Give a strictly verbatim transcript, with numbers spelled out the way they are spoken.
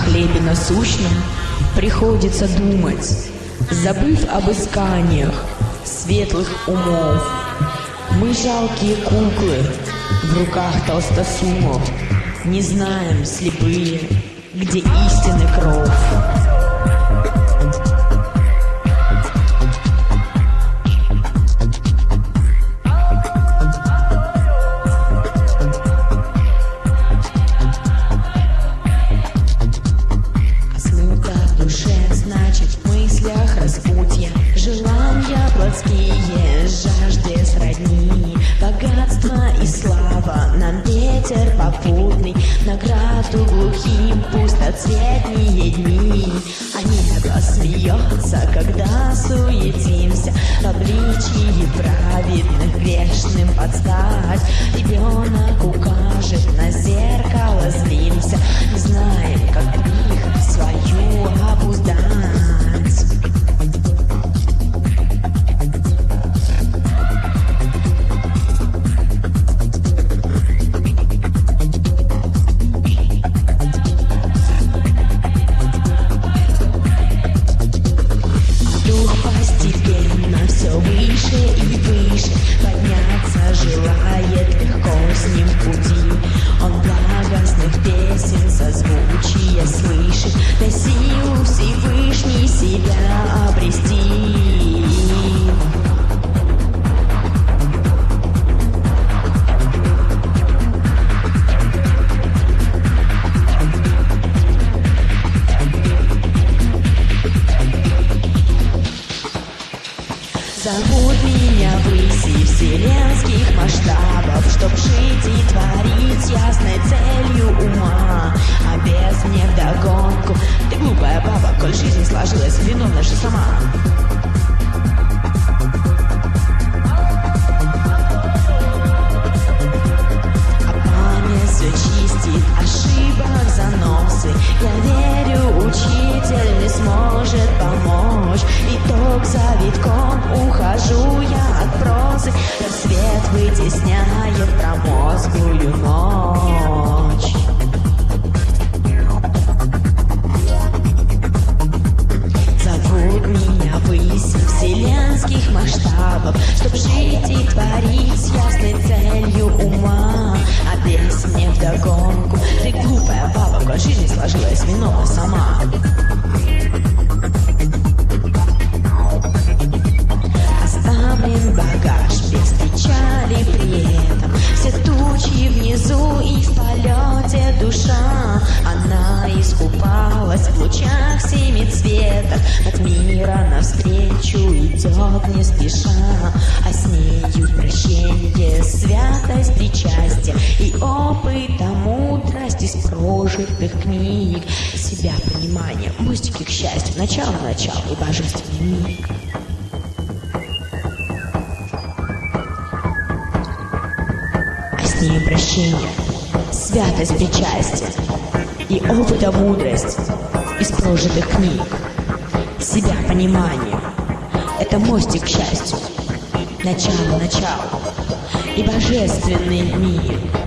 хлебе насущном приходится думать, забыв об исканиях светлых умов. Мы жалкие куклы в руках толстосумов, не знаем, слепые, где истинный кров. Желания плотские, жажде сродни, богатство и слава нам ветер попутный, награду глухим пустоцветнее дни. А небо смеется, когда суетимся, в обличии праведных грешным подстать. Ребенок укажет, на зеркало злимся, не знаем, как прихоть свою обуздать. Желает легко с ним пути, он благостных песен созвучие слышит, на силу Всевышний себя обрести. Зовут меня выси вселенских масштабов, чтоб жить и творить ясной целью ума. А без мне вдогонку: ты глупая баба, коль жизнь сложилась, виновна же сама. А память все чистит ошибок заносы. Я верю, учитель не сможет помочь. Итог за витком, ухожу я от прозы, рассвет вытесняет промозглую ночь. Зовут меня высь вселенских масштабов, чтоб жить и творить ясной целью ума. А без мне вдогонку: ты глупая баба, коль жизнь не сложилась, виновна сама. Оставлен багаж без печали при этом, все тучи внизу и в полете душа. Она искупалась в лучах семицветов, от мира навстречу идет не спеша. А с нею прощение, святость, причастие и опыт, а мудрость из прожитых книг. Себя понимание, мостики к счастью, начало-начало и божественный миг. С ней прощение, святость, причастие и опыта мудрость из прожитых книг. Себя понимание — это мостик к счастью, начало-начало и божественный мир.